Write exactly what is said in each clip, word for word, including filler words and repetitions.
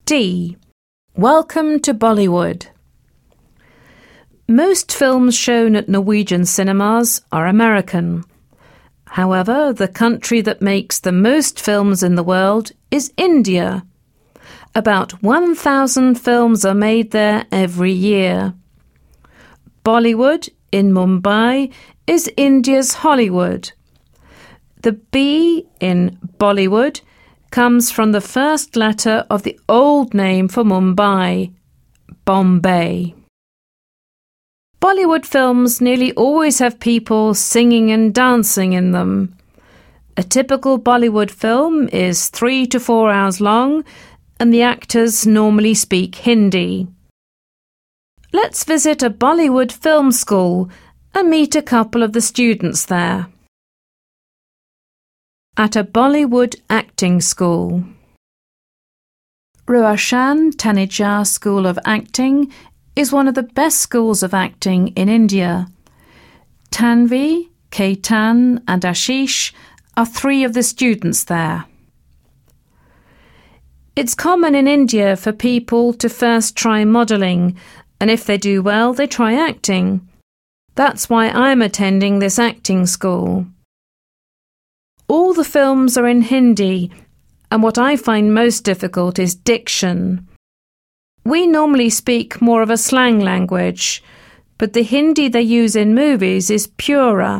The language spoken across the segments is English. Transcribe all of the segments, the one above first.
D. Welcome to Bollywood. Most films shown at Norwegian cinemas are American. However, the country that makes the most films in the world is India. About one thousand films are made there every year. Bollywood in Mumbai is India's Hollywood. The B in Bollywood comes from the first letter of the old name for Mumbai, Bombay. Bollywood films nearly always have people singing and dancing in them. A typical Bollywood film is three to four hours long, and the actors normally speak Hindi. Let's visit a Bollywood film school and meet a couple of the students there. At a Bollywood acting school. Roshan Taneja School of Acting is one of the best schools of acting in India. Tanvi, Ketan and Ashish are three of the students there. It's common in India for people to first try modelling, and if they do well, they try acting. That's why I'm attending this acting school. All the films are in Hindi, and what I find most difficult is diction. We normally speak more of a slang language, but the Hindi they use in movies is purer.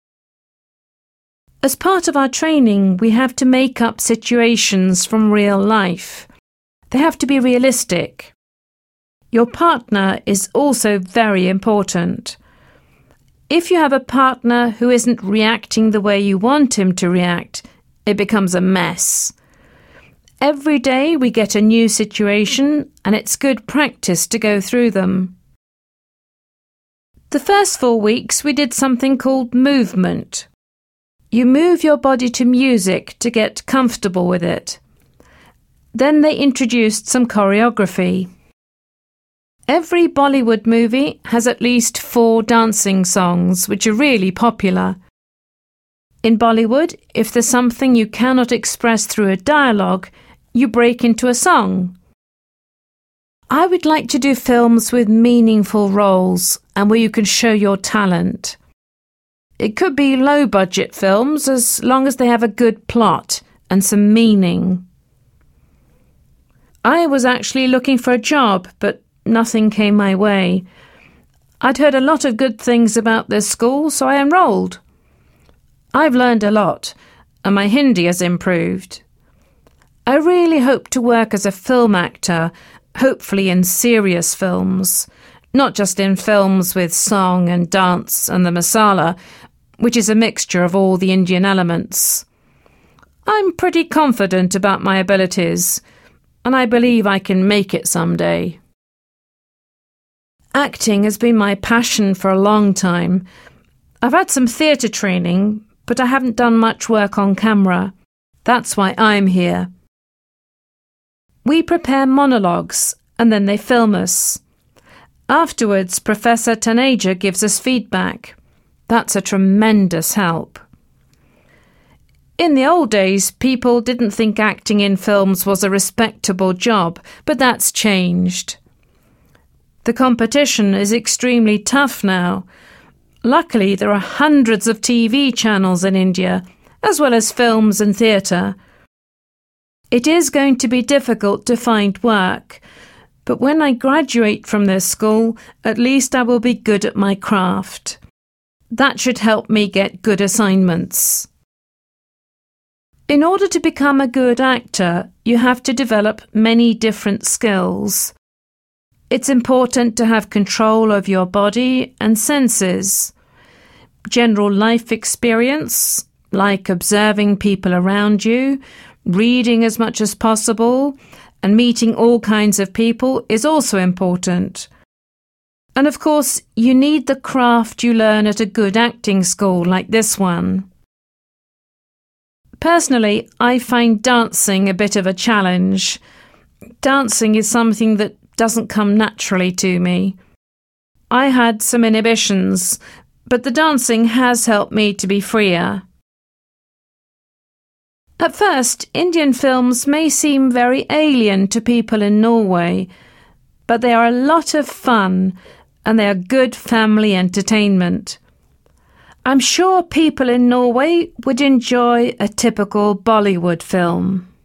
As part of our training, we have to make up situations from real life. They have to be realistic. Your partner is also very important. If you have a partner who isn't reacting the way you want him to react, it becomes a mess. Every day we get a new situation, and it's good practice to go through them. The first four weeks we did something called movement. You move your body to music to get comfortable with it. Then they introduced some choreography. Every Bollywood movie has at least four dancing songs, which are really popular. In Bollywood, if there's something you cannot express through a dialogue, you break into a song. I would like to do films with meaningful roles and where you can show your talent. It could be low-budget films as long as they have a good plot and some meaning. I was actually looking for a job, but nothing came my way. I'd heard a lot of good things about this school, so I enrolled. I've learned a lot, and my Hindi has improved. I really hope to work as a film actor, hopefully in serious films, not just in films with song and dance and the masala, which is a mixture of all the Indian elements. I'm pretty confident about my abilities, and I believe I can make it someday. Acting has been my passion for a long time. I've had some theatre training, but I haven't done much work on camera. That's why I'm here. We prepare monologues, and then they film us. Afterwards, Professor Taneja gives us feedback. That's a tremendous help. In the old days, people didn't think acting in films was a respectable job, but that's changed. The competition is extremely tough now. Luckily, there are hundreds of T V channels in India, as well as films and theatre. It is going to be difficult to find work, but when I graduate from this school, at least I will be good at my craft. That should help me get good assignments. In order to become a good actor, you have to develop many different skills. It's important to have control of your body and senses. General life experience, like observing people around you, reading as much as possible, and meeting all kinds of people is also important. And of course, you need the craft you learn at a good acting school like this one. Personally, I find dancing a bit of a challenge. Dancing is something that doesn't come naturally to me. I had some inhibitions, but the dancing has helped me to be freer. At first, Indian films may seem very alien to people in Norway, but they are a lot of fun and they are good family entertainment. I'm sure people in Norway would enjoy a typical Bollywood film.